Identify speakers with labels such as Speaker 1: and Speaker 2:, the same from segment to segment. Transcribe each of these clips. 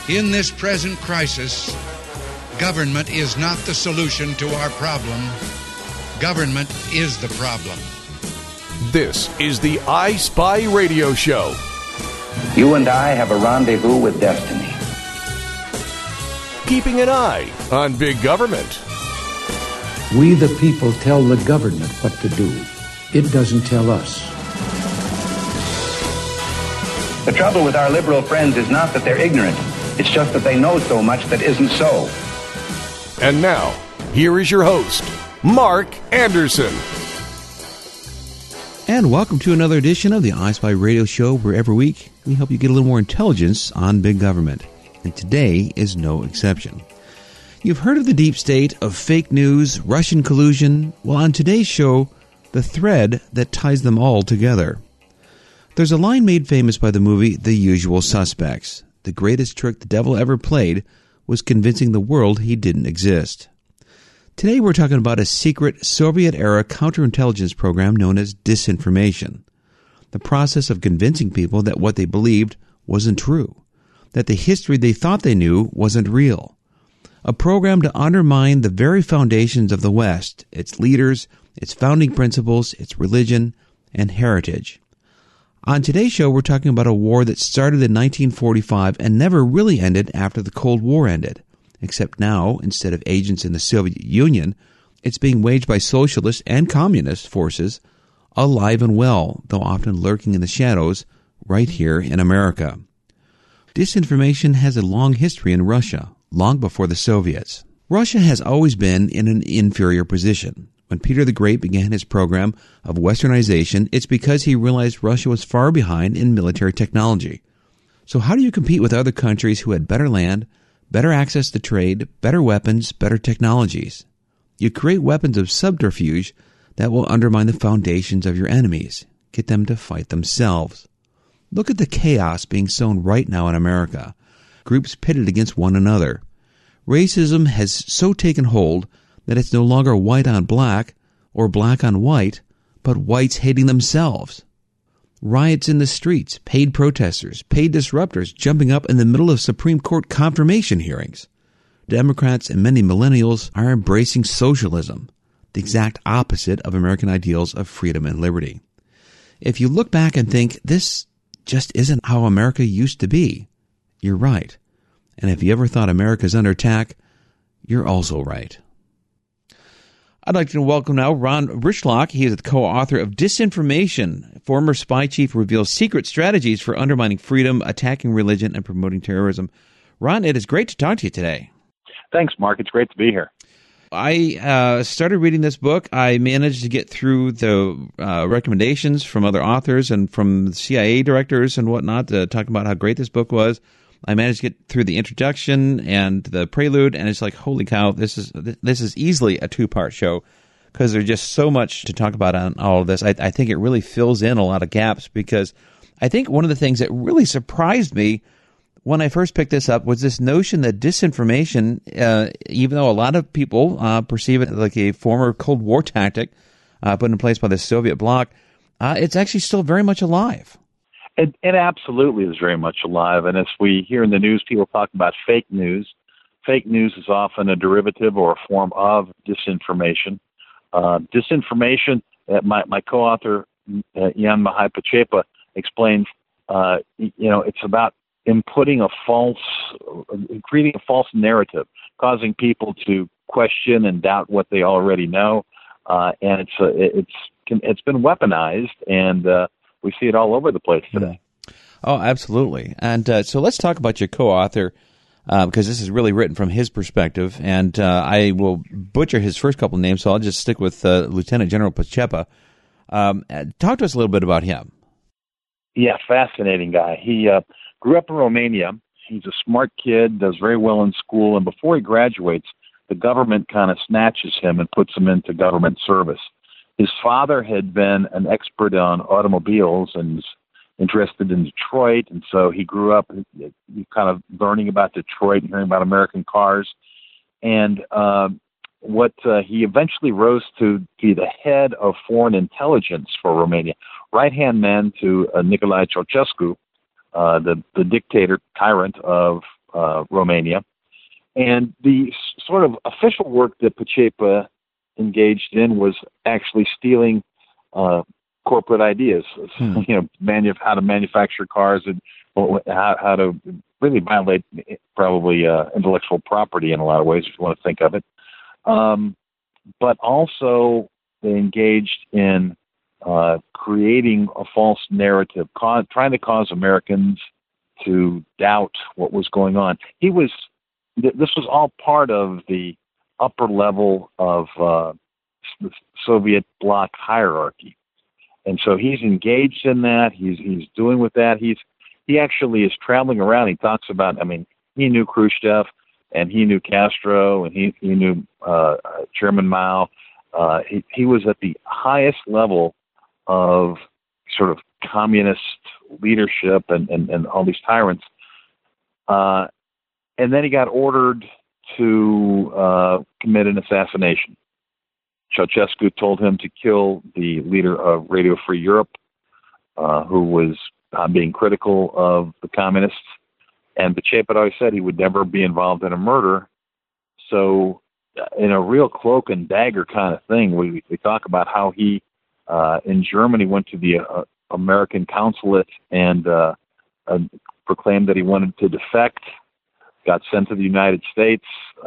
Speaker 1: In this present crisis, government is not the solution to our problem. Government is the problem.
Speaker 2: This is the I Spy Radio Show.
Speaker 3: You and I have a rendezvous with destiny.
Speaker 2: Keeping an eye on big government.
Speaker 4: We the people tell the government what to do. It doesn't tell us.
Speaker 3: The trouble with our liberal friends is not that they're ignorant. It's just that they know so much that isn't so.
Speaker 2: And now, here is your host, Mark Anderson.
Speaker 5: And welcome to another edition of the I Spy Radio Show, where every week we help you get a little more intelligence on big government. And today is no exception. You've heard of the deep state, of fake news, Russian collusion. Well, on today's show, the thread that ties them all together. There's a line made famous by the movie The Usual Suspects. The greatest trick the devil ever played was convincing the world he didn't exist. Today we're talking about a secret Soviet-era counterintelligence program known as disinformation. The process of convincing people that what they believed wasn't true, that the history they thought they knew wasn't real. A program to undermine the very foundations of the West, its leaders, its founding principles, its religion, and heritage. On today's show, we're talking about a war that started in 1945 and never really ended after the Cold War ended. Except now, instead of agents in the Soviet Union, it's being waged by socialist and communist forces, alive and well, though often lurking in the shadows, right here in America. Disinformation has a long history in Russia, long before the Soviets. Russia has always been in an inferior position. When Peter the Great began his program of westernization, it's because he realized Russia was far behind in military technology. So how do you compete with other countries who had better land, better access to trade, better weapons, better technologies? You create weapons of subterfuge that will undermine the foundations of your enemies, get them to fight themselves. Look at the chaos being sown right now in America. Groups pitted against one another. Racism has so taken hold that it's no longer white on black or black on white, but whites hating themselves. Riots in the streets, paid protesters, paid disruptors jumping up in the middle of Supreme Court confirmation hearings. Democrats and many millennials are embracing socialism, the exact opposite of American ideals of freedom and liberty. If you look back and think, this just isn't how America used to be, you're right. And if you ever thought America's under attack, you're also right. I'd like to welcome now Ron Rychlak. He is the co-author of Disinformation. Former spy chief reveals secret strategies for undermining freedom, attacking religion, and promoting terrorism. Ron, it is great to talk to you today.
Speaker 6: Thanks, Mark. It's great to be here.
Speaker 5: I started reading this book. I managed to get through the recommendations from other authors and from CIA directors and whatnot to talk about how great this book was. I managed to get through the introduction and the prelude, and it's like, holy cow, this is easily a two-part show because there's just so much to talk about on all of this. I think it really fills in a lot of gaps because I think one of the things that really surprised me when I first picked this up was this notion that disinformation, even though a lot of people perceive it like a former Cold War tactic put in place by the Soviet bloc, it's actually still very much alive.
Speaker 6: It absolutely is very much alive. And as we hear in the news, people talk about fake news. Fake news is often a derivative or a form of disinformation. Disinformation, my co-author, Jan Mihai Pacepa, explains, it's about creating a false narrative, causing people to question and doubt what they already know. And it's been weaponized, and we see it all over the place today.
Speaker 5: Oh, absolutely. And so let's talk about your co-author, because this is really written from his perspective. And I will butcher his first couple of names, so I'll just stick with Lieutenant General Pacepa. Talk to us a little bit about him.
Speaker 6: Yeah, fascinating guy. He grew up in Romania. He's a smart kid, does very well in school, and before he graduates, the government kind of snatches him and puts him into government service. His father had been an expert on automobiles and was interested in Detroit, and so he grew up kind of learning about Detroit and hearing about American cars. And he eventually rose to be the head of foreign intelligence for Romania, right-hand man to Nicolae Ceausescu, the dictator, tyrant of Romania. And the sort of official work that Pacepa engaged in was actually stealing corporate ideas, how to manufacture cars and how to really violate probably intellectual property in a lot of ways, if you want to think of it. But also they engaged in creating a false narrative, trying to cause Americans to doubt what was going on. This was all part of the upper level of the Soviet bloc hierarchy. And so he's engaged in that. He's doing with that. He actually is traveling around. He talks about, he knew Khrushchev and he knew Castro and he knew Chairman Mao. He was at the highest level of sort of communist leadership and all these tyrants. And then he got ordered to commit an assassination. Ceausescu told him to kill the leader of Radio Free Europe, who was being critical of the communists. And Pacepa always said he would never be involved in a murder. So in a real cloak and dagger kind of thing, we talk about how he, in Germany, went to the American consulate and proclaimed that he wanted to defect, got sent to the United States.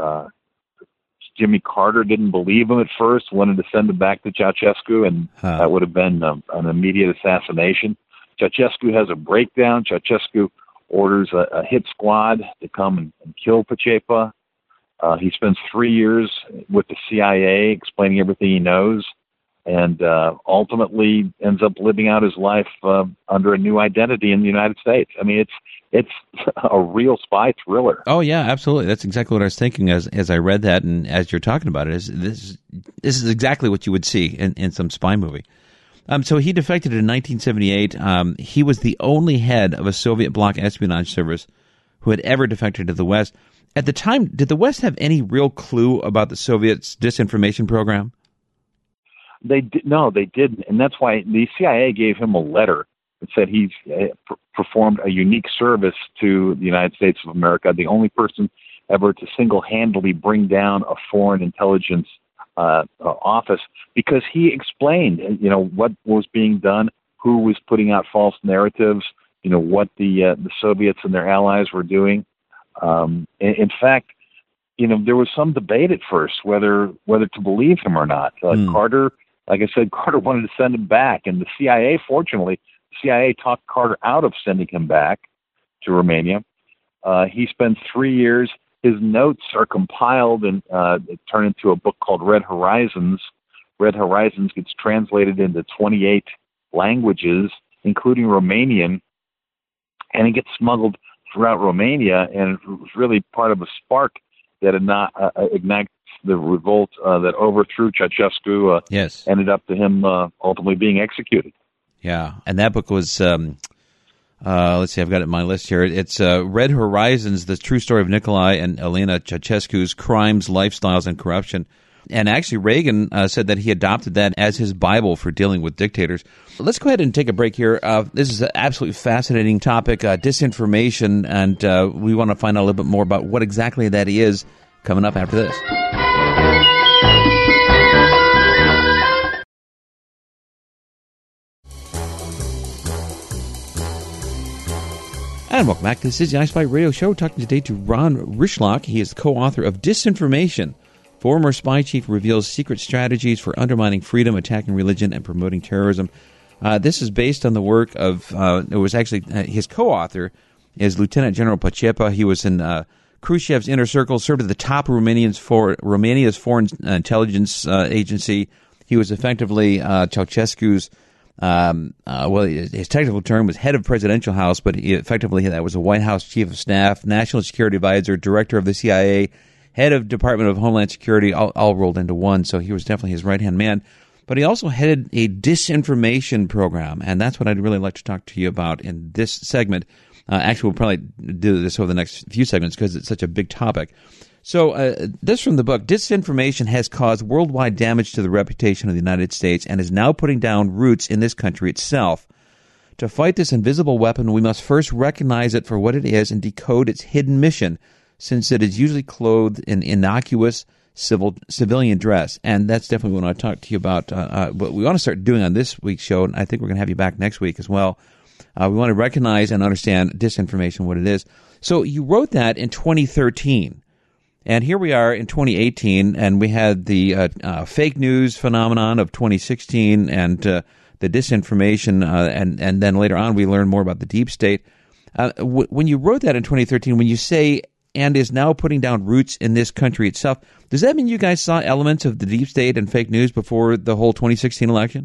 Speaker 6: Jimmy Carter didn't believe him at first, wanted to send him back to Ceausescu, and that would have been an immediate assassination. Ceausescu has a breakdown. Ceausescu orders a hit squad to come and kill Pacepa. He spends 3 years with the CIA explaining everything he knows, and ultimately ends up living out his life under a new identity in the United States. It's a real spy thriller.
Speaker 5: Oh yeah, absolutely. That's exactly what I was thinking as I read that, and as you're talking about it. This is exactly what you would see in some spy movie. So he defected in 1978. He was the only head of a Soviet bloc espionage service who had ever defected to the West. At the time, did the West have any real clue about the Soviets' disinformation program?
Speaker 6: No, they didn't, and that's why the CIA gave him a letter that said he's performed a unique service to the United States of America, the only person ever to single-handedly bring down a foreign intelligence office, because he explained, what was being done, who was putting out false narratives, what the Soviets and their allies were doing. In fact, there was some debate at first whether to believe him or not. Carter, like I said, Carter wanted to send him back, and the CIA, fortunately, talked Carter out of sending him back to Romania. He spends 3 years. His notes are compiled and turned into a book called Red Horizons. Red Horizons gets translated into 28 languages, including Romanian, and it gets smuggled throughout Romania, and it was really part of a spark that ignites the revolt that overthrew Ceausescu.
Speaker 5: Yes.
Speaker 6: Ended up to him ultimately being executed.
Speaker 5: Yeah, and that book was, let's see, I've got it on my list here. It's Red Horizons, the true story of Nicolae and Elena Ceausescu's crimes, lifestyles, and corruption. And actually, Reagan said that he adopted that as his Bible for dealing with dictators. Let's go ahead and take a break here. This is an absolutely fascinating topic, disinformation, and we want to find out a little bit more about what exactly that is coming up after this. And welcome back. This is the iSpy Radio Show. Talking today to Ron Rychlak. He is the co-author of Disinformation. Former spy chief reveals secret strategies for undermining freedom, attacking religion, and promoting terrorism. This is based on the work of, it was actually, his co-author is Lieutenant General Pacepa. He was in Khrushchev's inner circle, served at the top of Romania's foreign intelligence agency. He was effectively Ceausescu's, his technical term was head of presidential house, but effectively that was a White House chief of staff, national security advisor, director of the CIA, head of Department of Homeland Security, all rolled into one. So he was definitely his right-hand man. But he also headed a disinformation program, and that's what I'd really like to talk to you about in this segment. Actually, we'll probably do this over the next few segments because it's such a big topic. So this from the book, disinformation has caused worldwide damage to the reputation of the United States and is now putting down roots in this country itself. To fight this invisible weapon, we must first recognize it for what it is and decode its hidden mission, since it is usually clothed in innocuous civilian dress. And that's definitely what I want to talk to you about. What we want to start doing on this week's show, and I think we're going to have you back next week as well. We want to recognize and understand disinformation, what it is. So you wrote that in 2013. And here we are in 2018, and we had the fake news phenomenon of 2016 and the disinformation, and then later on we learned more about the deep state. When you wrote that in 2013, when you say, and is now putting down roots in this country itself, does that mean you guys saw elements of the deep state and fake news before the whole 2016 election?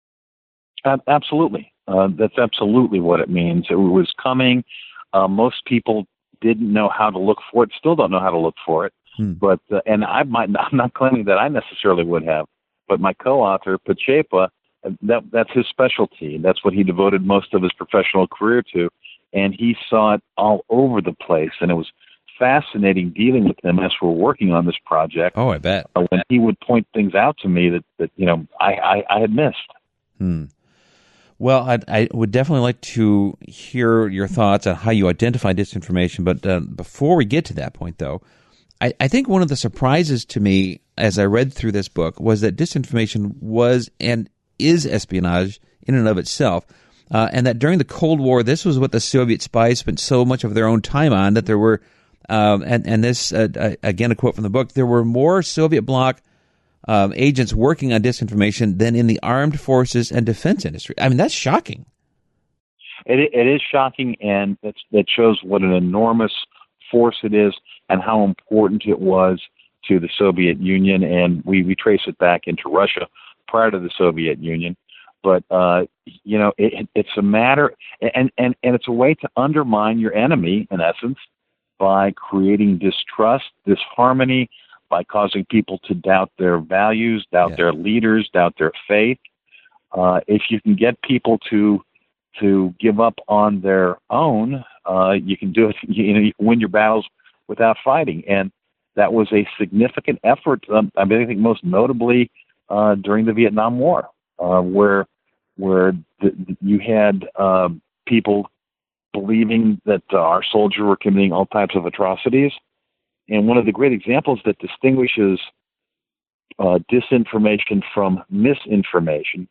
Speaker 6: Absolutely. That's absolutely what it means. It was coming. Most people didn't know how to look for it, still don't know how to look for it. But and I'm not claiming that I necessarily would have, but my co-author, Pacepa, that's his specialty. That's what he devoted most of his professional career to, and he saw it all over the place, and it was fascinating dealing with him as we're working on this project.
Speaker 5: Oh, I bet.
Speaker 6: When he would point things out to me that I had missed.
Speaker 5: Well, I would definitely like to hear your thoughts on how you identify disinformation. But before we get to that point, though, I think one of the surprises to me as I read through this book was that disinformation was and is espionage in and of itself, and that during the Cold War, this was what the Soviet spies spent so much of their own time on, that there were, and this, again, a quote from the book, there were more Soviet bloc agents working on disinformation than in the armed forces and defense industry. I mean, that's shocking.
Speaker 6: It is shocking, and that shows what an enormous force it is and how important it was to the Soviet Union. And we trace it back into Russia prior to the Soviet Union. But, it's a matter, and it's a way to undermine your enemy, in essence, by creating distrust, disharmony, by causing people to doubt their values, doubt their leaders, doubt their faith. If you can get people to give up on their own, you can do it. You can win your battles without fighting, and that was a significant effort. I think most notably during the Vietnam War, where you had people believing that our soldiers were committing all types of atrocities. And one of the great examples that distinguishes disinformation from misinformation,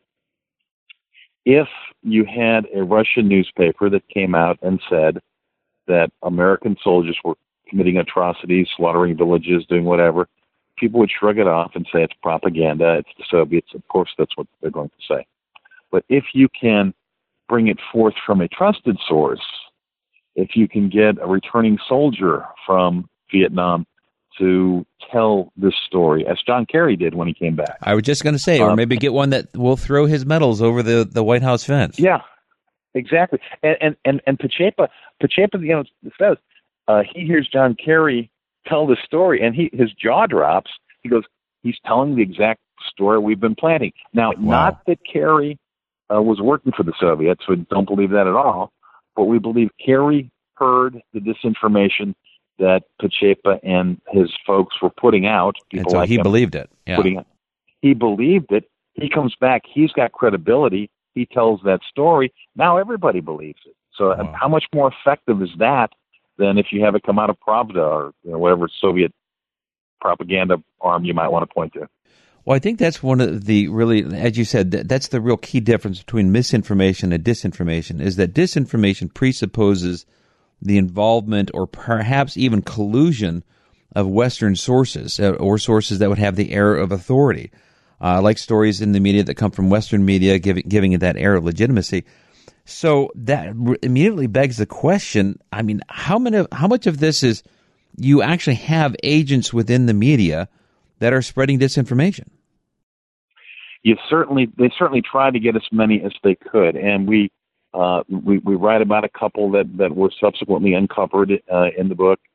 Speaker 6: if you had a Russian newspaper that came out and said that American soldiers were committing atrocities, slaughtering villages, doing whatever, people would shrug it off and say it's propaganda, it's the Soviets. Of course, that's what they're going to say. But if you can bring it forth from a trusted source, if you can get a returning soldier from Vietnam to tell this story, as John Kerry did when he came back.
Speaker 5: I was just going to say, or maybe get one that will throw his medals over the White House fence.
Speaker 6: Yeah, exactly. And Pacepa, says he hears John Kerry tell the story, and his jaw drops. He goes, he's telling the exact story we've been planning. Now, not that Kerry was working for the Soviets, so don't believe that at all, but we believe Kerry heard the disinformation that Pacepa and his folks were putting out.
Speaker 5: And so he believed it. Yeah.
Speaker 6: He believed it. He comes back. He's got credibility. He tells that story. Now everybody believes it. So how much more effective is that than if you have it come out of Pravda or whatever Soviet propaganda arm you might want to point to?
Speaker 5: Well, I think that's one of the really, as you said, that's the real key difference between misinformation and disinformation, is that disinformation presupposes the involvement or perhaps even collusion of Western sources or sources that would have the air of authority, like stories in the media that come from Western media giving it that air of legitimacy. So that immediately begs the question, I mean, how much of this is you actually have agents within the media that are spreading disinformation?
Speaker 6: They certainly tried to get as many as they could, and we write about a couple that were subsequently uncovered in the book.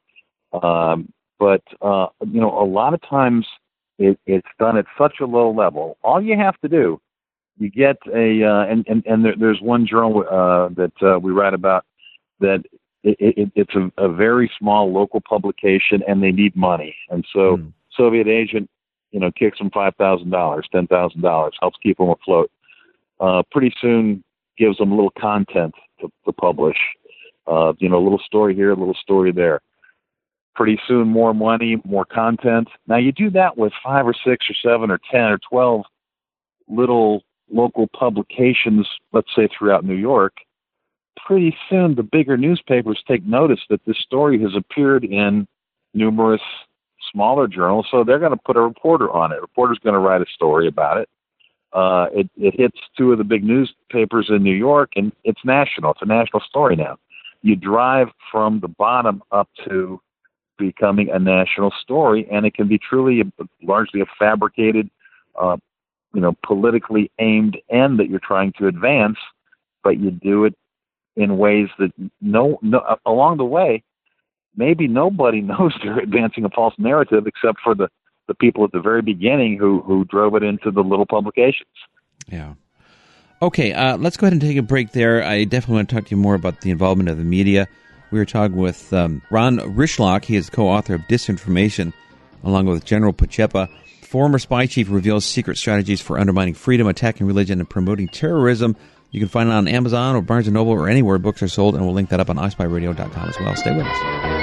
Speaker 6: But a lot of times it's done at such a low level. All you have to do, you get there's one journal that we write about that it's a very small local publication, and they need money, and so Soviet agent kicks them $5,000, $10,000, helps keep them afloat. Pretty soon, gives them a little content to publish. A little story here, a little story there. Pretty soon, more money, more content. Now, you do that with 5 or 6 or 7 or 10 or 12 little local publications, let's say throughout New York. Pretty soon, the bigger newspapers take notice that this story has appeared in numerous smaller journals, so they're going to put a reporter on it. A reporter's going to write a story about it. It hits 2 of the big newspapers in New York, and it's national. It's a national story now. You drive from the bottom up to becoming a national story, and it can be truly largely a fabricated, politically aimed end that you're trying to advance, but you do it in ways that along the way, maybe nobody knows they're advancing a false narrative except for the people at the very beginning who drove it into the little publications.
Speaker 5: Yeah. Okay, let's go ahead and take a break there. I definitely want to talk to you more about the involvement of the media. We were talking with Ron Rychlak. He is co-author of Disinformation, along with General Pacepa. Former spy chief reveals secret strategies for undermining freedom, attacking religion, and promoting terrorism. You can find it on Amazon or Barnes & Noble or anywhere books are sold, and we'll link that up on ispyradio.com as well. Stay with us.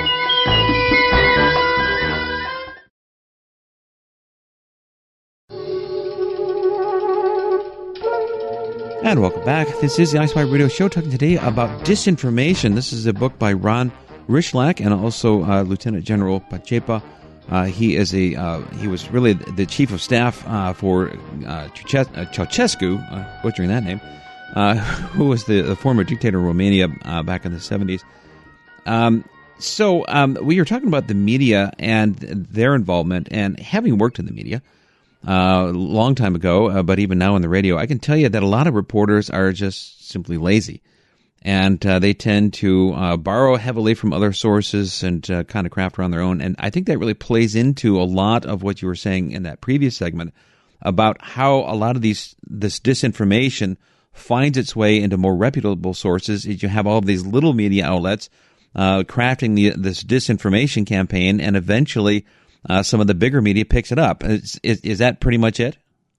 Speaker 5: And welcome back. This is the iSpy Radio Show, talking today about disinformation. This is a book by Ron Rychlak and also Lieutenant General Pacepa. He was really the chief of staff for Ceausescu, butchering that name, who was the former dictator of Romania back in the 70s. So we were talking about the media and their involvement, and having worked in the media a long time ago, but even now on the radio, I can tell you that a lot of reporters are just simply lazy. And they tend to borrow heavily from other sources and kind of craft around their own. And I think that really plays into a lot of what you were saying in that previous segment about how a lot of this disinformation finds its way into more reputable sources. You have all of these little media outlets crafting this disinformation campaign, and eventually some of the bigger media picks it up. Is that pretty much it?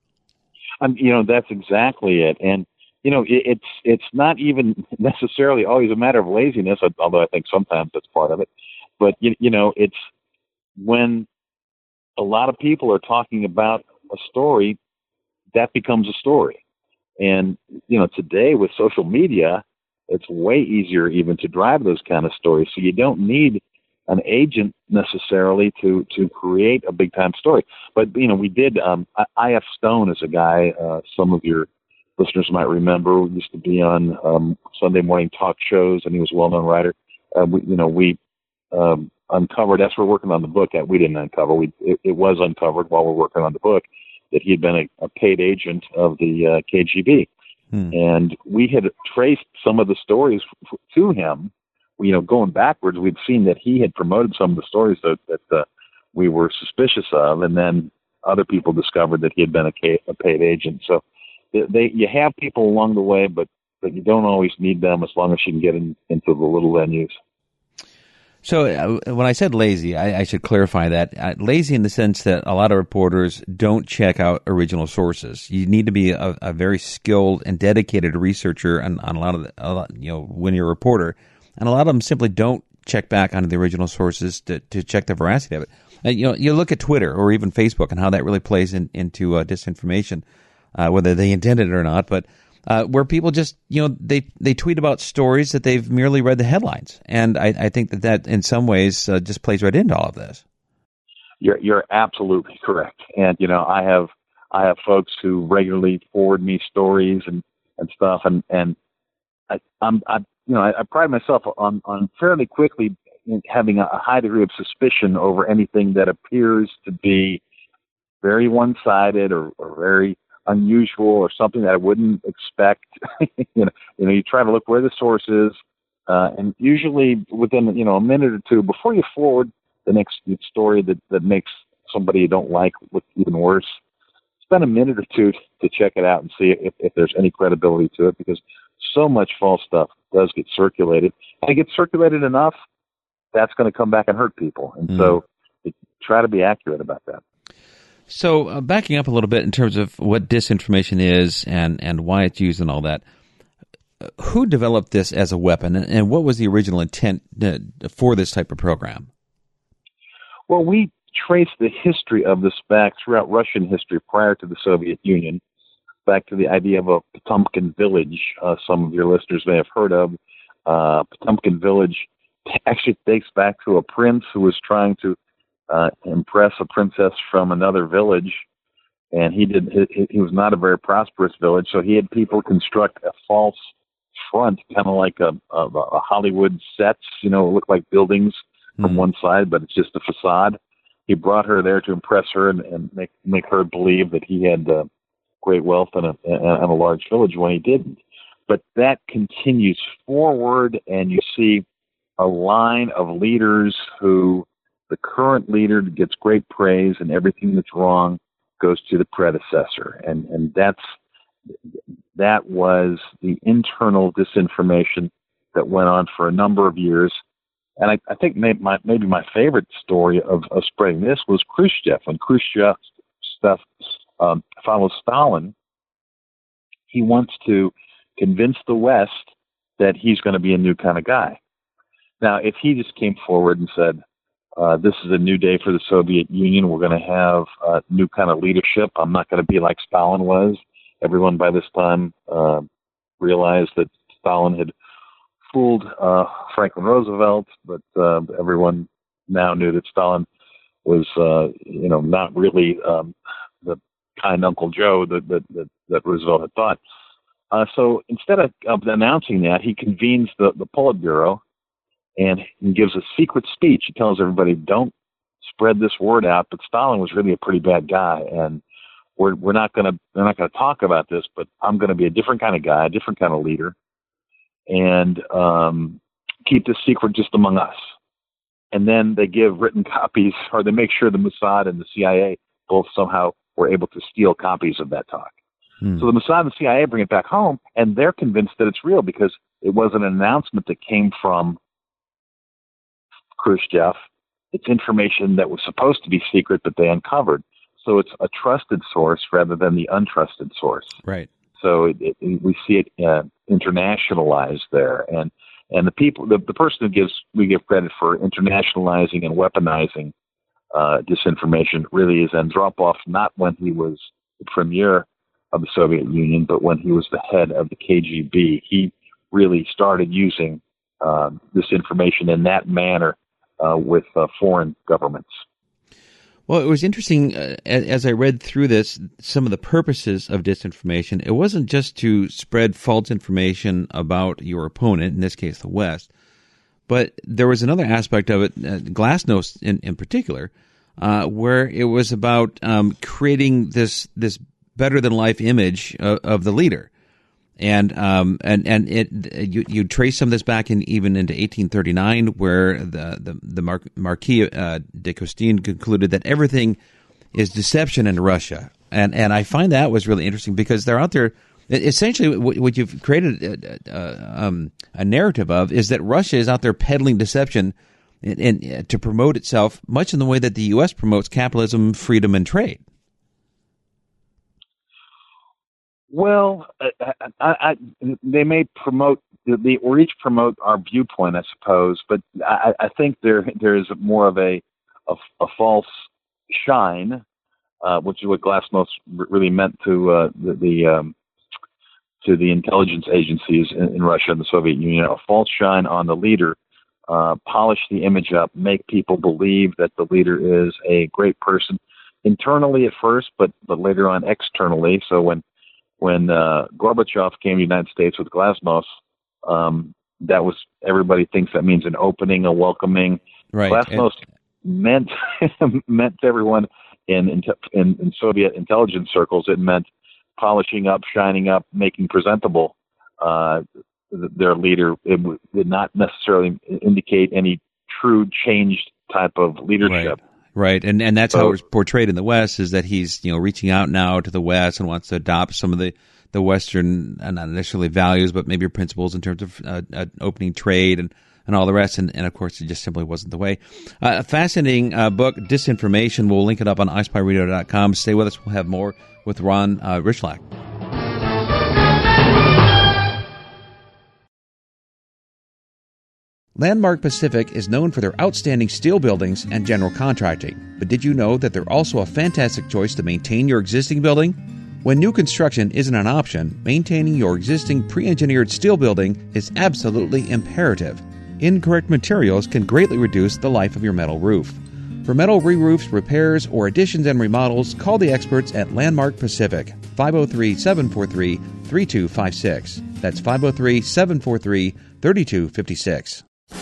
Speaker 6: That's exactly it. And it's not even necessarily always a matter of laziness, although I think sometimes that's part of it. But, it's when a lot of people are talking about a story, that becomes a story. And, today with social media, it's way easier even to drive those kind of stories. So you don't need an agent necessarily to create a big-time story. But, we did, I.F. Stone is a guy, some of your listeners might remember, who used to be on Sunday morning talk shows, and he was a well-known writer. We uncovered, as we're working on the book, we didn't uncover, it was uncovered while we're working on the book, that he had been a paid agent of the KGB. And we had traced some of the stories to him. Going backwards, we'd seen that he had promoted some of the stories that we were suspicious of, and then other people discovered that he had been a paid agent. So you have people along the way, but you don't always need them as long as you can get into the little venues.
Speaker 5: So when I said lazy, I should clarify that. Lazy in the sense that a lot of reporters don't check out original sources. You need to be a very skilled and dedicated researcher on a lot of when you're a reporter. And a lot of them simply don't check back onto the original sources to check the veracity of it. You look at Twitter or even Facebook and how that really plays into disinformation, whether they intended it or not. But where people just, they tweet about stories that they've merely read the headlines. And I think that in some ways just plays right into all of this.
Speaker 6: You're absolutely correct. And, I have folks who regularly forward me stories and stuff. And I pride myself on fairly quickly having a high degree of suspicion over anything that appears to be very one-sided or very unusual or something that I wouldn't expect. You try to look where the source is, and usually within a minute or two before you forward the next story that makes somebody you don't like look even worse, spend a minute or two to check it out and see if there's any credibility to it, because so much false stuff does get circulated. And it gets circulated enough, that's going to come back and hurt people. And so try to be accurate about that.
Speaker 5: So backing up a little bit in terms of what disinformation is and why it's used and all that, who developed this as a weapon, and what was the original intent for this type of program?
Speaker 6: Well, we trace the history of this back throughout Russian history prior to the Soviet Union, back to the idea of a Potemkin village. Some of your listeners may have heard of. Potemkin village actually dates back to a prince who was trying to impress a princess from another village, and he was not a very prosperous village, so he had people construct a false front, kind of like a Hollywood sets, it looked like buildings from one side, but it's just a facade. He brought her there to impress her and make her believe that he had great wealth and a large village when he didn't. But that continues forward, and you see a line of leaders who the current leader gets great praise, and everything that's wrong goes to the predecessor. And that was the internal disinformation that went on for a number of years. And I think maybe my favorite story of spreading this was Khrushchev. When Khrushchev stuff follows Stalin, he wants to convince the West that he's going to be a new kind of guy. Now, if he just came forward and said, this is a new day for the Soviet Union, we're going to have a new kind of leadership, I'm not going to be like Stalin was. Everyone by this time realized that Stalin had fooled Franklin Roosevelt, but everyone now knew that Stalin was, not really the kind Uncle Joe that Roosevelt had thought. So instead of announcing that, he convenes the Politburo and he gives a secret speech. He tells everybody, don't spread this word out, but Stalin was really a pretty bad guy, and we're not going to talk about this, but I'm going to be a different kind of guy, a different kind of leader, and keep this secret just among us. And then they give written copies, or they make sure the Mossad and the CIA both somehow were able to steal copies of that talk. So the Mossad and the CIA bring it back home, and they're convinced that it's real because it was an announcement that came from Khrushchev. It's information that was supposed to be secret, but they uncovered. So it's a trusted source rather than the untrusted source.
Speaker 5: Right.
Speaker 6: So we see it internationalized there, and the people, the person we give credit for internationalizing and weaponizing disinformation really is Andropov. Not when he was the premier of the Soviet Union, but when he was the head of the KGB. He really started using this information in that manner with foreign governments.
Speaker 5: Well, it was interesting, as I read through this, some of the purposes of disinformation. It wasn't just to spread false information about your opponent, in this case the West, but there was another aspect of it, Glasnost in particular, where it was about creating this better-than-life image of the leader. And you trace some of this back even into 1839, where the Marquis de Custine concluded that everything is deception in Russia, and I find that was really interesting because they're out there. Essentially, what you've created a narrative of is that Russia is out there peddling deception and to promote itself, much in the way that the U.S. promotes capitalism, freedom, and trade.
Speaker 6: Well, they may promote, or each promote our viewpoint, I suppose, but I think there is more of a false shine, which is what Glasnost really meant to the intelligence agencies in Russia and the Soviet Union. A false shine on the leader, polish the image up, make people believe that the leader is a great person internally at first, but later on externally. So when Gorbachev came to the United States with Glasnost, that was, everybody thinks that means an opening, a welcoming.
Speaker 5: Right.
Speaker 6: Glasnost meant to everyone in Soviet intelligence circles, it meant polishing up, shining up, making presentable their leader. It did not necessarily indicate any true changed type of leadership.
Speaker 5: Right, and that's how it was portrayed in the West, is that he's reaching out now to the West and wants to adopt some of the Western, not necessarily values, but maybe principles in terms of opening trade and all the rest. And of course, it just simply wasn't the way. A fascinating book, Disinformation. We'll link it up on iSpyRadio.com. Stay with us. We'll have more with Ron Rychlak. Landmark Pacific is known for their outstanding steel buildings and general contracting. But did you know that they're also a fantastic choice to maintain your existing building? When new construction isn't an option, maintaining your existing pre-engineered steel building is absolutely imperative. Incorrect materials can greatly reduce the life of your metal roof. For metal re-roofs, repairs, or additions and remodels, call the experts at Landmark Pacific, 503-743-3256. That's 503-743-3256.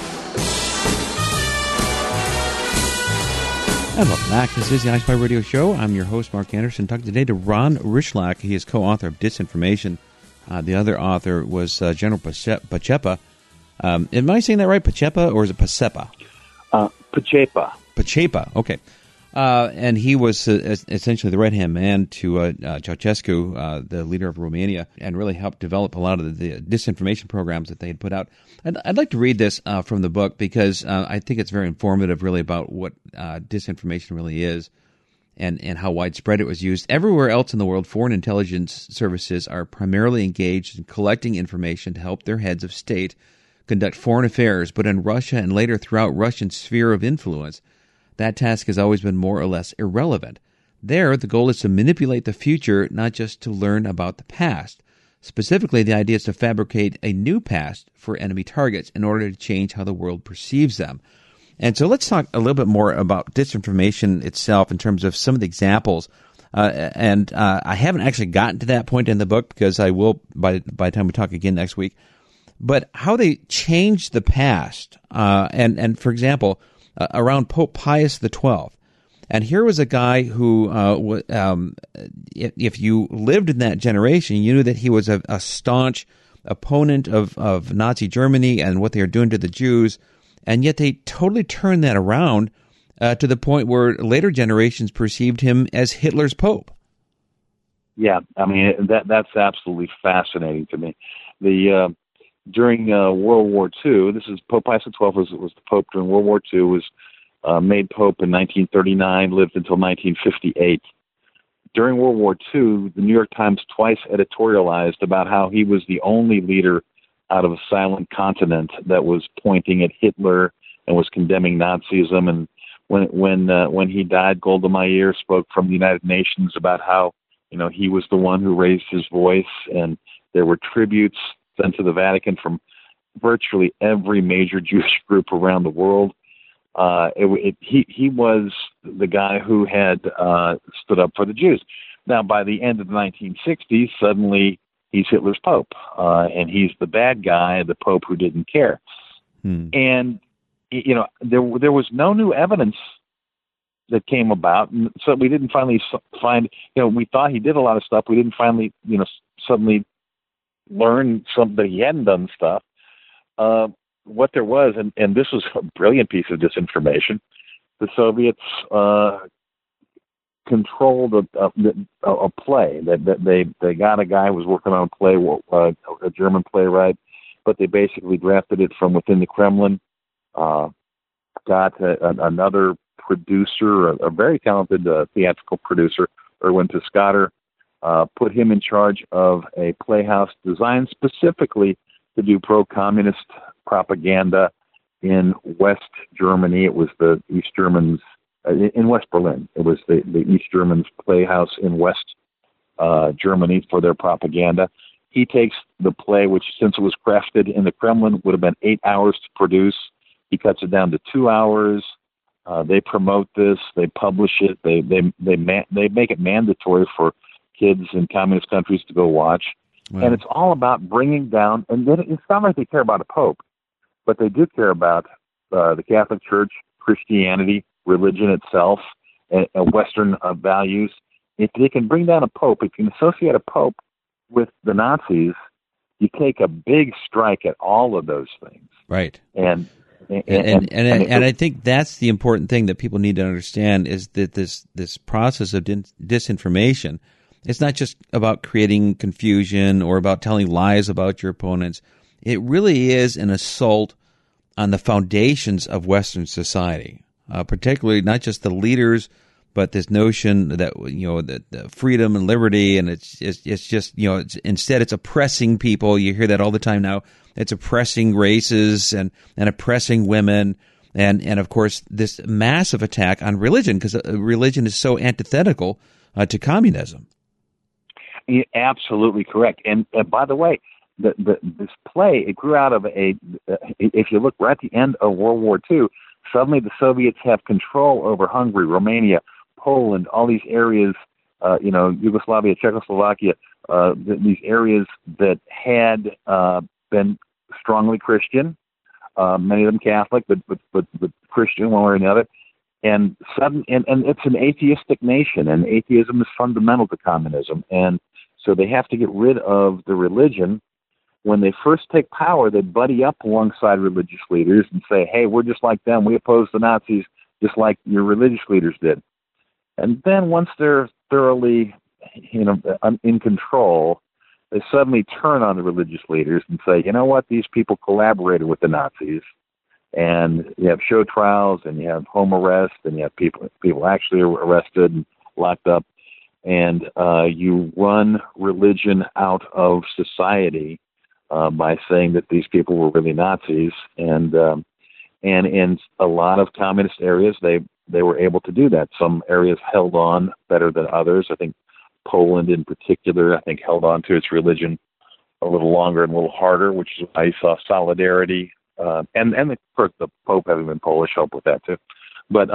Speaker 5: And welcome back. This is the iSpy Radio Show. I'm your host, Mark Anderson, talking today to Ron Rychlak. He is co-author of Disinformation. The other author was General Pacepa. Am I saying that right? Pacepa, or is it Pacepa?
Speaker 6: Pacepa.
Speaker 5: Pacepa, okay. And he was essentially the right-hand man to Ceausescu, the leader of Romania, and really helped develop a lot of the disinformation programs that they had put out. I'd like to read this from the book because I think it's very informative, really, about what disinformation really is and how widespread it was used. Everywhere else in the world, foreign intelligence services are primarily engaged in collecting information to help their heads of state conduct foreign affairs. But in Russia and later throughout Russian sphere of influence, that task has always been more or less irrelevant. There, the goal is to manipulate the future, not just to learn about the past. Specifically, the idea is to fabricate a new past for enemy targets in order to change how the world perceives them. And so let's talk a little bit more about disinformation itself in terms of some of the examples. I haven't actually gotten to that point in the book because I will by the time we talk again next week. But how they changed the past, and for example, around Pope Pius XII. And here was a guy who, if you lived in that generation, you knew that he was a staunch opponent of Nazi Germany and what they were doing to the Jews, and yet they totally turned that around to the point where later generations perceived him as Hitler's Pope.
Speaker 6: Yeah, I mean, that's absolutely fascinating to me. During World War II, this is Pope Pius XII was the Pope during World War II, was made Pope in 1939, lived until 1958. During World War II, the New York Times twice editorialized about how he was the only leader out of a silent continent that was pointing at Hitler and was condemning Nazism. And when he died, Golda Meir spoke from the United Nations about how, he was the one who raised his voice, and there were tributes sent to the Vatican from virtually every major Jewish group around the world. He was the guy who had stood up for the Jews. Now, by the end of the 1960s, suddenly he's Hitler's Pope, and he's the bad guy, the Pope who didn't care. And there was no new evidence that came about, so we didn't finally find. We thought he did a lot of stuff. We didn't finally, suddenly learn something he hadn't done stuff. What there was, and this was a brilliant piece of disinformation, the Soviets controlled a play. That they got a guy who was working on a play, a German playwright, but they basically drafted it from within the Kremlin. Got another producer, a very talented theatrical producer, Erwin Piscator, put him in charge of a playhouse designed specifically to do pro-communist propaganda in West Germany. It was the East Germans, in West Berlin. It was the East Germans playhouse in West Germany for their propaganda. He takes the play, which since it was crafted in the Kremlin would have been 8 hours to produce. He cuts it down to 2 hours. They promote this. They publish it. They make it mandatory for kids in communist countries to go watch. Wow. And it's all about bringing down, and it's not like they care about a pope, but they do care about the Catholic Church, Christianity, religion itself, and Western values. If they can bring down a pope, if you can associate a pope with the Nazis, you take a big strike at all of those things.
Speaker 5: Right.
Speaker 6: And
Speaker 5: I think that's the important thing that people need to understand is that this process of disinformation, it's not just about creating confusion or about telling lies about your opponents. It really is an assault on the foundations of Western society, particularly not just the leaders, but this notion that that freedom and liberty, and it's just instead it's oppressing people. You hear that all the time now. it's oppressing races and oppressing women. And of course, this massive attack on religion, because religion is so antithetical to communism.
Speaker 6: You're absolutely correct. And by the way, this play, it grew out of if you look right at the end of World War II, suddenly the Soviets have control over Hungary, Romania, Poland, all these areas, Yugoslavia, Czechoslovakia, these areas that had been strongly Christian. Many of them Catholic, but Christian one way or another, and it's an atheistic nation, and atheism is fundamental to communism, and so they have to get rid of the religion. When they first take power, they buddy up alongside religious leaders and say, "Hey, we're just like them. We oppose the Nazis just like your religious leaders did." And then once they're thoroughly, in control, they suddenly turn on the religious leaders and say, you know what, these people collaborated with the Nazis. And you have show trials, and you have home arrest, and you have people actually arrested and locked up. And you run religion out of society by saying that these people were really Nazis. And in a lot of communist areas, they were able to do that. Some areas held on better than others. I think Poland in particular, held on to its religion a little longer and a little harder, which is why you saw solidarity. And of course, the Pope, having been Polish, helped with that too. But,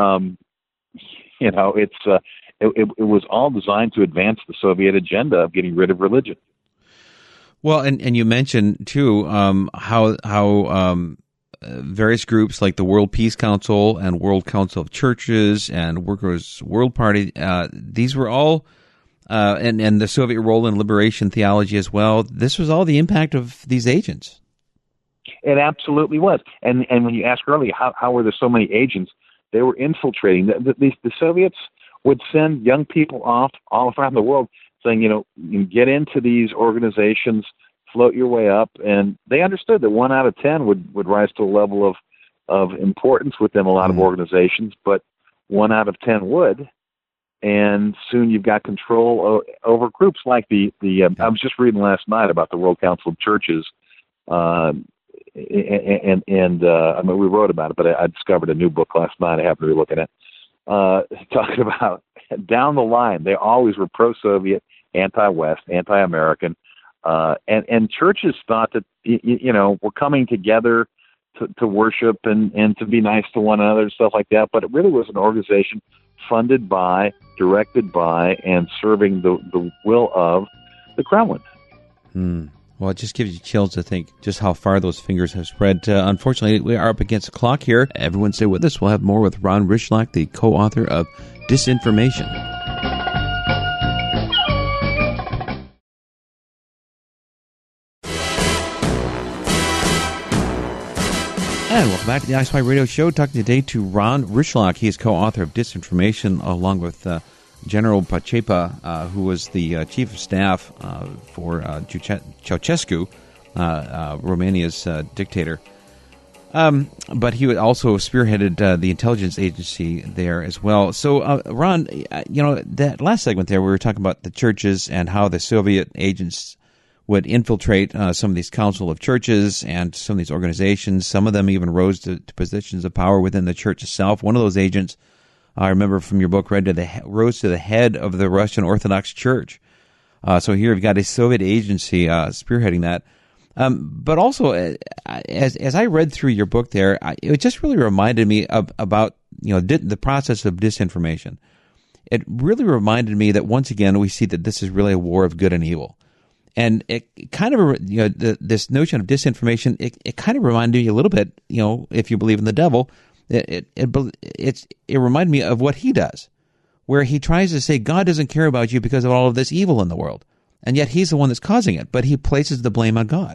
Speaker 6: it was all designed to advance the Soviet agenda of getting rid of religion.
Speaker 5: Well, and you mentioned too how various groups like the World Peace Council and World Council of Churches and Workers' World Party, these were all, and the Soviet role in liberation theology as well, this was all the impact of these agents.
Speaker 6: It absolutely was. And when you asked earlier, how were there so many agents, they were infiltrating. The Soviets would send young people off all around the world saying, you get into these organizations, float your way up. And they understood that 1 out of 10 would rise to a level of importance within a lot of organizations, but 1 out of 10 would. And soon you've got control over groups like I was just reading last night about the World Council of Churches, and we wrote about it, but I discovered a new book last night I happened to be looking at, talking about down the line, they always were pro-Soviet, anti-West, anti-American, and churches thought that, we're coming together to worship and to be nice to one another and stuff like that, but it really was an organization funded by, directed by, and serving the will of the Kremlin.
Speaker 5: Well, it just gives you chills to think just how far those fingers have spread. Unfortunately, we are up against the clock here. Everyone stay with us. We'll have more with Ron Rychlak, the co-author of Disinformation. And welcome back to the iSpy Radio Show. Talking today to Ron Rychlak. He is co-author of Disinformation, along with General Pacepa, who was the chief of staff for Ceausescu, Romania's dictator. But he also spearheaded the intelligence agency there as well. So, Ron, that last segment there, we were talking about the churches and how the Soviet agents would infiltrate some of these council of churches and some of these organizations. Some of them even rose to positions of power within the church itself. One of those agents, I remember from your book, rose to the head of the Russian Orthodox Church. So here you've got a Soviet agency spearheading that. But also, as I read through your book there, it just really reminded me about the process of disinformation. It really reminded me that once again we see that this is really a war of good and evil. And it kind of, this notion of disinformation, it kind of reminded me a little bit, if you believe in the devil, it reminded me of what he does, where he tries to say God doesn't care about you because of all of this evil in the world, and yet he's the one that's causing it, but he places the blame on God.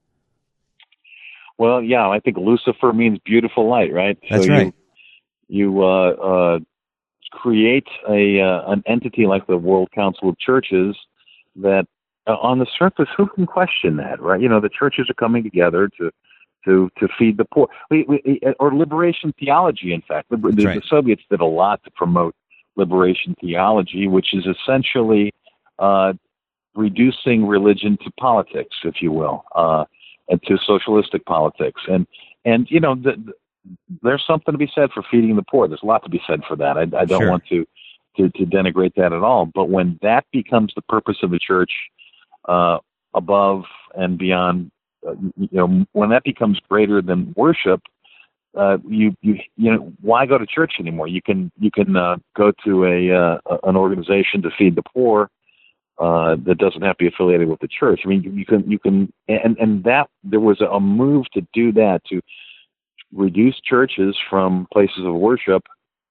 Speaker 5: Well,
Speaker 6: yeah, I think Lucifer means beautiful light, right?
Speaker 5: That's right.
Speaker 6: You create an entity like the World Council of Churches that, on the surface, who can question that, right? The churches are coming together to feed the poor, or liberation theology. In fact, the Soviets did a lot to promote liberation theology, which is essentially reducing religion to politics, if you will. to socialistic politics. And you know, there's something to be said for feeding the poor. There's a lot to be said for that. I don't
Speaker 5: Sure.
Speaker 6: want to denigrate that at all. But when that becomes the purpose of the church, above and beyond, you know, when that becomes greater than worship, you know, why go to church anymore? You can go to an organization to feed the poor that doesn't have to be affiliated with the church. I mean, you can, and that there was a move to do that, to reduce churches from places of worship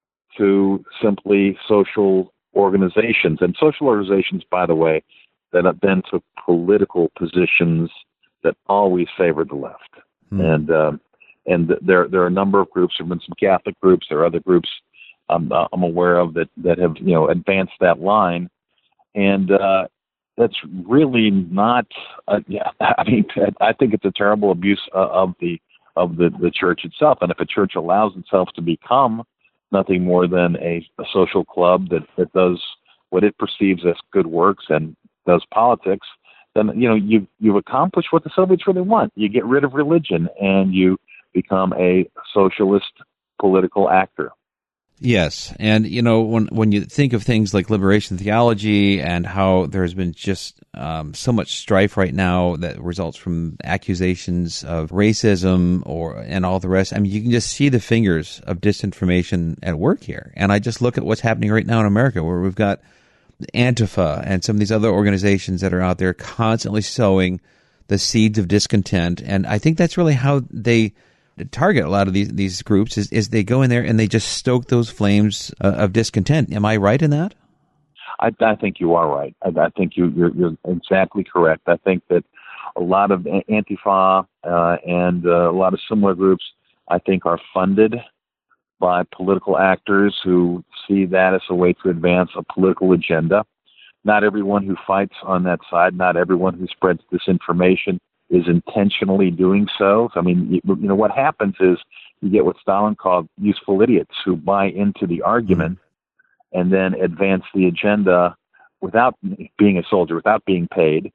Speaker 6: to simply social organizations. And social organizations, by the way, that then took political positions that always favored the left. And there are a number of groups. There have been some Catholic groups. There are other groups I'm aware of that have, you know, advanced that line. And that's really not. Yeah, I mean, I think it's a terrible abuse of the church itself. And if a church allows itself to become nothing more than a social club that does what it perceives as good works and does politics, then, you know, you've accomplished what the Soviets really want. You get rid of religion and you become a socialist political actor.
Speaker 5: Yes, and you know, when you think of things like liberation theology and how there's been just so much strife right now that results from accusations of racism and all the rest, I mean, you can just see the fingers of disinformation at work here. And I just look at what's happening right now in America, where we've got Antifa and some of these other organizations that are out there constantly sowing the seeds of discontent. And I think that's really how they target a lot of these groups is they go in there and they just stoke those flames of discontent. Am I right in that?
Speaker 6: I think you are right. I think you're exactly correct. I think that a lot of Antifa and a lot of similar groups, I think, are funded by political actors who see that as a way to advance a political agenda. Not everyone who fights on that side, not everyone who spreads disinformation is intentionally doing so. I mean, you know, what happens is you get what Stalin called useful idiots who buy into the argument and then advance the agenda without being a soldier, without being paid.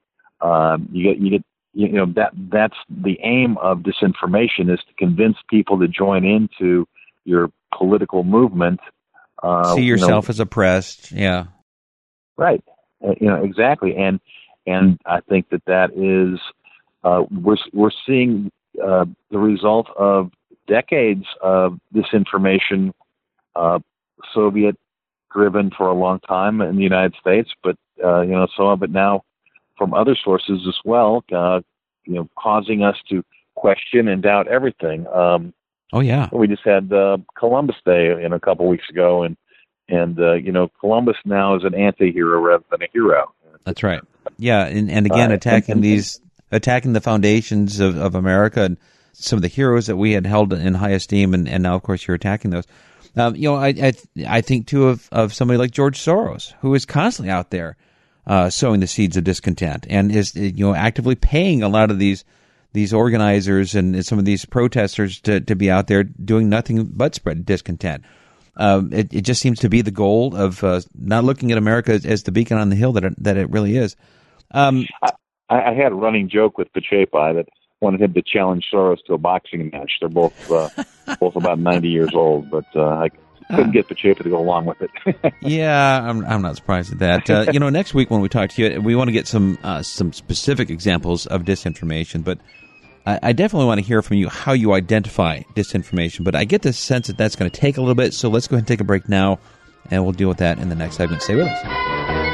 Speaker 6: That's the aim of disinformation, is to convince people to join into your political movement.
Speaker 5: See yourself as oppressed. Yeah.
Speaker 6: Right. Exactly. And I think that is, we're seeing the result of decades of disinformation, Soviet-driven for a long time in the United States, but some of it now from other sources as well, causing us to question and doubt everything.
Speaker 5: Oh yeah,
Speaker 6: we just had Columbus Day a couple weeks ago, and Columbus now is an anti-hero rather than a hero.
Speaker 5: That's right. Yeah, and again, attacking the foundations of America and some of the heroes that we had held in high esteem, and now, of course, you're attacking those. I think too of somebody like George Soros, who is constantly out there sowing the seeds of discontent and is actively paying a lot of these organizers and some of these protesters to be out there doing nothing but spread discontent. It just seems to be the goal of not looking at America as the beacon on the hill that it really is.
Speaker 6: I had a running joke with Pachepa that wanted him to challenge Soros to a boxing match. They're both about 90 years old, but I couldn't get Pachepa to go along with it.
Speaker 5: Yeah, I'm not surprised at that. Next week when we talk to you, we want to get some specific examples of disinformation, but I definitely want to hear from you how you identify disinformation. But I get the sense that that's going to take a little bit, so let's go ahead and take a break now, and we'll deal with that in the next segment. Stay with us.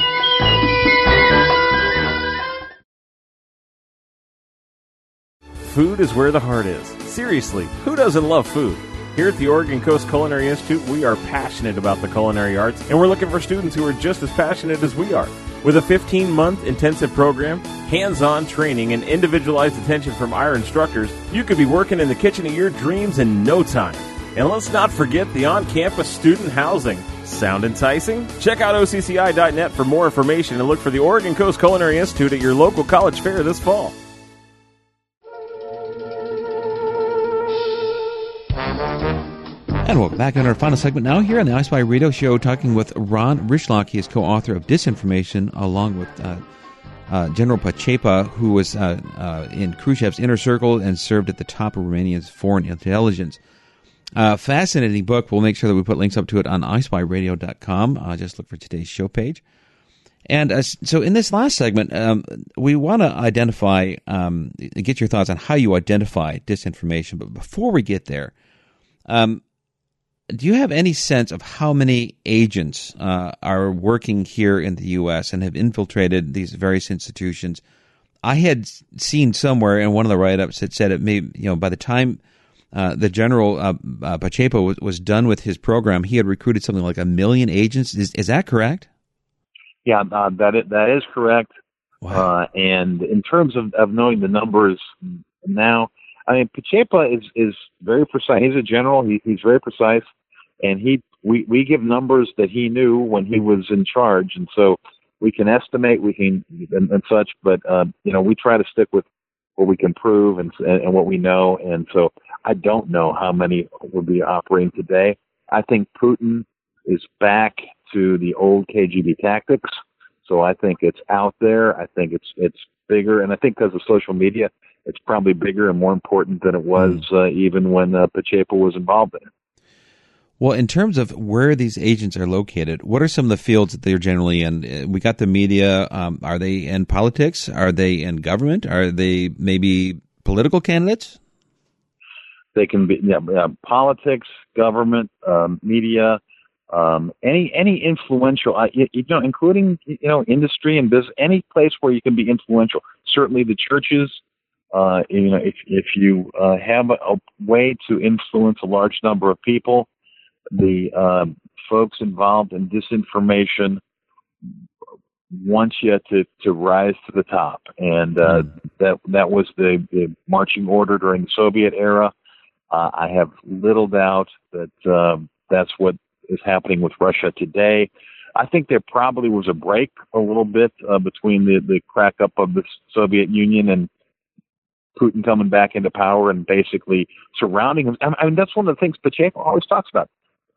Speaker 2: Food is where the heart is. Seriously, who doesn't love food? Here at the Oregon Coast Culinary Institute, we are passionate about the culinary arts, and we're looking for students who are just as passionate as we are. With a 15-month intensive program, hands-on training, and individualized attention from our instructors, you could be working in the kitchen of your dreams in no time. And let's not forget the on-campus student housing. Sound enticing? Check out OCCI.net for more information and look for the Oregon Coast Culinary Institute at your local college fair this fall.
Speaker 5: And welcome back in our final segment now here on the iSpy Radio Show, talking with Ron Rychlak. He is co-author of Disinformation, along with General Pacepa, who was in Khrushchev's inner circle and served at the top of Romania's foreign intelligence. Fascinating book. We'll make sure that we put links up to it on ispyradio.com. Just look for today's show page. And so in this last segment, we want to identify, get your thoughts on how you identify disinformation. But before we get there, do you have any sense of how many agents are working here in the U.S. and have infiltrated these various institutions? I had seen somewhere in one of the write-ups that said it may, by the time the General Pacepa was done with his program, he had recruited something like 1 million agents. Is that correct?
Speaker 6: Yeah, that is correct.
Speaker 5: Wow.
Speaker 6: And in terms of knowing the numbers now, I mean, Pacepa is very precise. He's a general. He's very precise, and we give numbers that he knew when he was in charge, and so we can estimate, and such. But we try to stick with what we can prove and what we know. And so I don't know how many will be operating today. I think Putin is back to the old KGB tactics. So I think it's out there. I think it's bigger, and I think because of social media, it's probably bigger and more important than it was even when Pacepa was involved in it.
Speaker 5: Well, in terms of where these agents are located, what are some of the fields that they're generally in? We got the media. Are they in politics? Are they in government? Are they maybe political candidates?
Speaker 6: They can be politics, government, media, any influential, including industry and business, any place where you can be influential. Certainly the churches. If you have a way to influence a large number of people, the folks involved in disinformation want you to rise to the top, and that was the marching order during the Soviet era. I have little doubt that that's what is happening with Russia today. I think there probably was a break a little bit between the crack up of the Soviet Union and Putin coming back into power and basically surrounding him. I mean, that's one of the things Pacepa always talks about.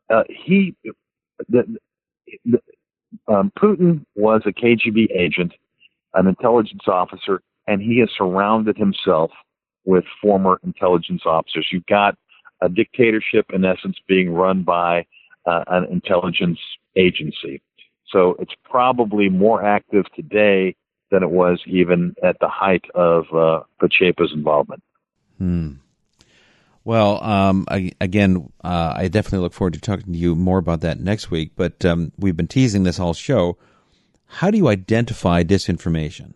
Speaker 6: Putin was a KGB agent, an intelligence officer, and he has surrounded himself with former intelligence officers. You've got a dictatorship, in essence, being run by an intelligence agency. So it's probably more active today than it was even at the height of Pacepa's involvement.
Speaker 5: Well, I definitely look forward to talking to you more about that next week, but we've been teasing this whole show. How do you identify disinformation?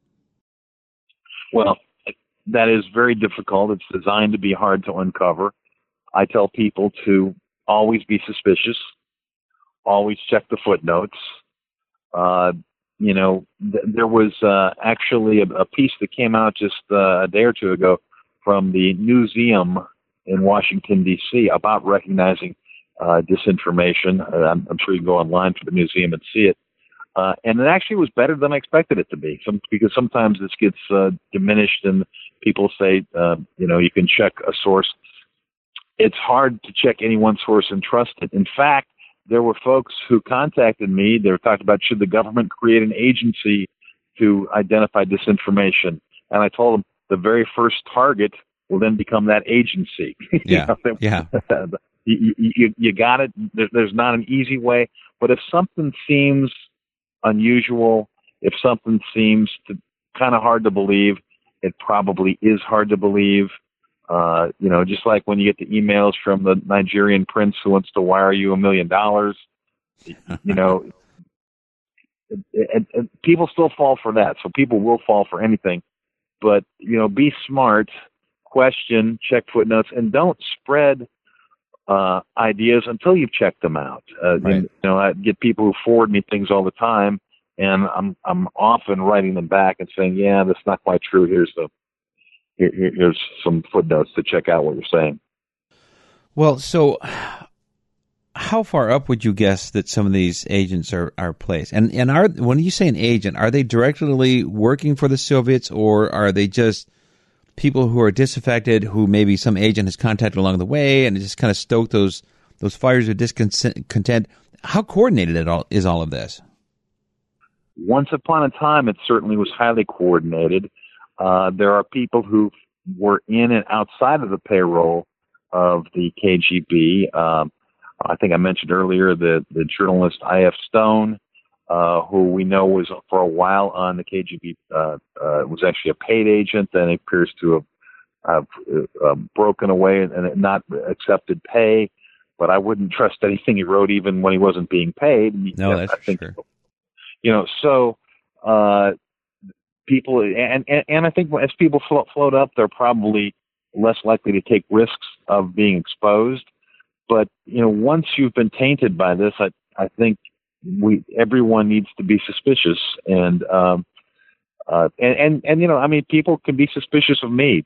Speaker 6: Well, that is very difficult. It's designed to be hard to uncover. I tell people to always be suspicious, always check the footnotes. There was actually a piece that came out just a day or two ago from the Newseum in Washington, D.C. about recognizing disinformation. I'm sure you can go online to the museum and see it. And it actually was better than I expected it to be, because sometimes this gets diminished and people say, you can check a source. It's hard to check any one source and trust it. In fact, there were folks who contacted me. They were talking about, should the government create an agency to identify disinformation? And I told them the very first target will then become that agency.
Speaker 5: Yeah.
Speaker 6: You got it. There's not an easy way. But if something seems unusual, if something seems kind of hard to believe, it probably is hard to believe. Just like when you get the emails from the Nigerian prince who wants to wire you $1 million, and people still fall for that. So people will fall for anything, but, be smart, question, check footnotes, and don't spread ideas until you've checked them out.
Speaker 5: Right.
Speaker 6: I get people who forward me things all the time, and I'm often writing them back and saying, yeah, that's not quite true. Here's some footnotes to check out what you're saying.
Speaker 5: Well, so how far up would you guess that some of these agents are placed? And when you say an agent, are they directly working for the Soviets, or are they just people who are disaffected, who maybe some agent has contacted along the way and just kind of stoked those fires of discontent? How coordinated is all of this?
Speaker 6: once upon a time, it certainly was highly coordinated. There are people who were in and outside of the payroll of the KGB. I think I mentioned earlier the journalist I.F. Stone, who we know was for a while on the KGB, was actually a paid agent, then appears to have broken away and not accepted pay. But I wouldn't trust anything he wrote, even when he wasn't being paid.
Speaker 5: No, that's for sure.
Speaker 6: So people, and I think as people float up, they're probably less likely to take risks of being exposed. But once you've been tainted by this, I think everyone needs to be suspicious, and people can be suspicious of me.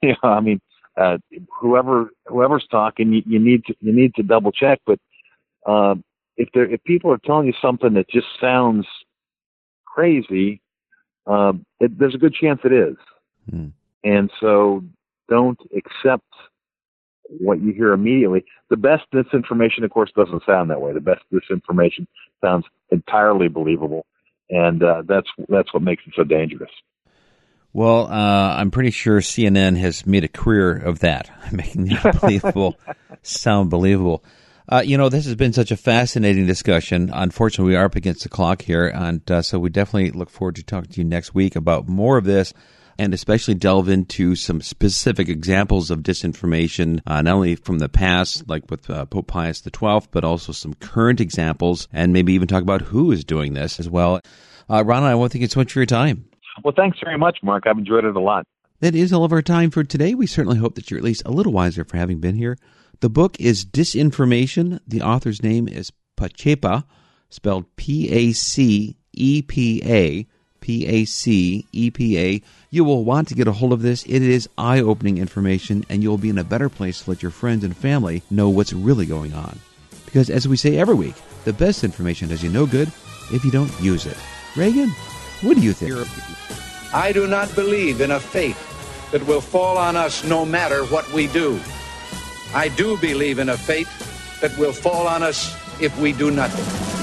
Speaker 6: Whoever's talking, you need to double check. But if people are telling you something that just sounds crazy, there's a good chance it is. And so don't accept what you hear immediately. The best disinformation, of course, doesn't sound that way. The best disinformation sounds entirely believable, and that's what makes it so dangerous.
Speaker 5: Well, I'm pretty sure CNN has made a career of that, making the unbelievable sound believable. This has been such a fascinating discussion. Unfortunately, we are up against the clock here, and so we definitely look forward to talking to you next week about more of this, and especially delve into some specific examples of disinformation, not only from the past, like with Pope Pius XII, but also some current examples, and maybe even talk about who is doing this as well. Ron, I want to thank you so much for your time.
Speaker 6: Well, thanks very much, Mark. I've enjoyed it a lot.
Speaker 5: That is all of our time for today. We certainly hope that you're at least a little wiser for having been here. The book is Disinformation. The author's name is Pacepa, spelled P-A-C-E-P-A, P-A-C-E-P-A. You will want to get a hold of this. It is eye-opening information, and you'll be in a better place to let your friends and family know what's really going on. Because as we say every week, the best information does you no good if you don't use it. Reagan, what do you think?
Speaker 1: I do not believe in a fate that will fall on us no matter what we do. I do believe in a fate that will fall on us if we do nothing.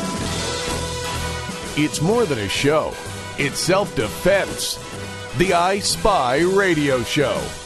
Speaker 7: It's more than a show. It's self-defense. The I Spy Radio Show.